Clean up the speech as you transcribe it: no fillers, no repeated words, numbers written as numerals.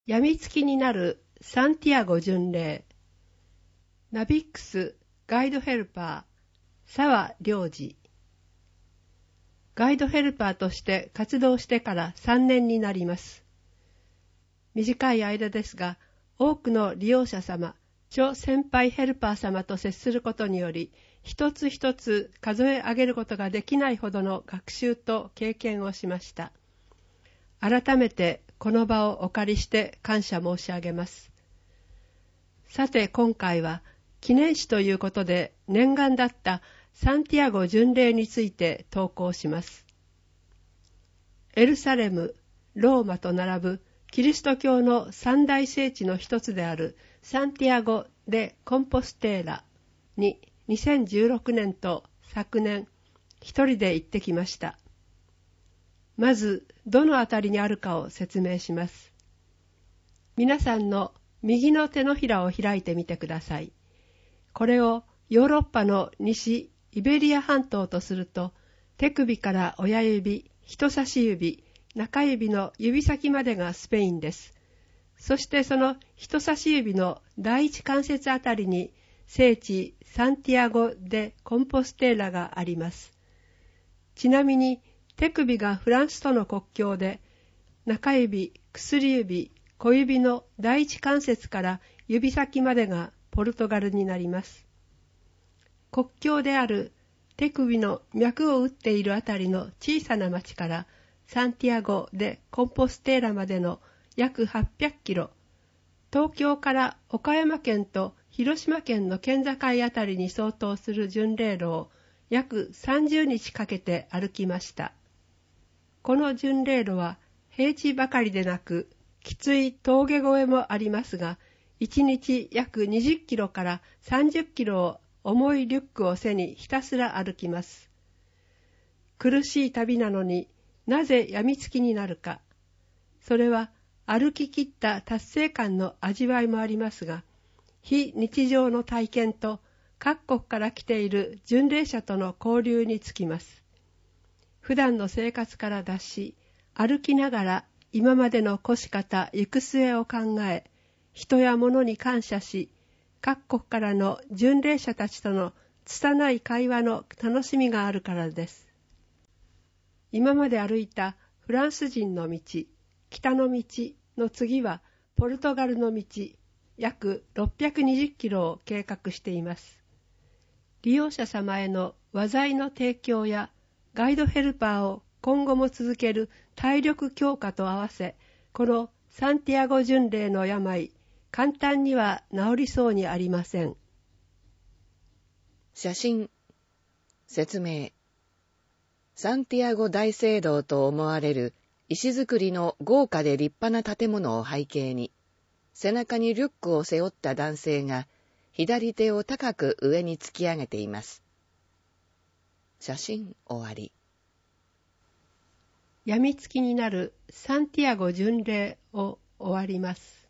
やみつきになるサンティアゴ巡礼。ナビックスガイドヘルパー澤良二。ガイドヘルパーとして活動してから3年になります。短い間ですが、多くの利用者様、諸先輩ヘルパー様と接することにより、一つ一つ数え上げることができないほどの学習と経験をしました。改めてこの場をお借りして感謝申し上げます。さて今回は記念誌ということで念願だったサンティアゴ巡礼について投稿します。エルサレム、ローマと並ぶキリスト教の三大聖地の一つであるサンティアゴ・デ・コンポステーラに2016年と昨年一人で行ってきました。まずどのあたりにあるかを説明します。皆さんの右の手のひらを開いてみてください。これをヨーロッパの西イベリア半島とすると、手首から親指、人差し指、中指の指先までがスペインです。そしてその人差し指の第一関節あたりに聖地サンティアゴ・デ・コンポステーラがあります。ちなみに手首がフランスとの国境で、中指、薬指、小指の第一関節から指先までがポルトガルになります。国境である手首の脈を打っているあたりの小さな町からサンティアゴ・デ・コンポステーラまでの約800キロ、東京から岡山県と広島県の県境あたりに相当する巡礼路を約30日かけて歩きました。この巡礼路は平地ばかりでなく、きつい峠越えもありますが、1日約20キロから30キロを重いリュックを背にひたすら歩きます。苦しい旅なのになぜやみつきになるか。それは歩き切った達成感の味わいもありますが、非日常の体験と各国から来ている巡礼者との交流につきます。普段の生活から脱し、歩きながら今までの越し方、行く末を考え、人や物に感謝し、各国からの巡礼者たちとの拙い会話の楽しみがあるからです。今まで歩いたフランス人の道、北の道の次はポルトガルの道、約620キロを計画しています。利用者様への話題の提供やガイドヘルパーを今後も続ける体力強化と合わせ、このサンティアゴ巡礼の病、簡単には治りそうにありません。 写真、説明。サンティアゴ大聖堂と思われる石造りの豪華で立派な建物を背景に、背中にリュックを背負った男性が左手を高く上に突き上げています。写真終わり。 やみつきになるサンティアゴ巡礼を終わります。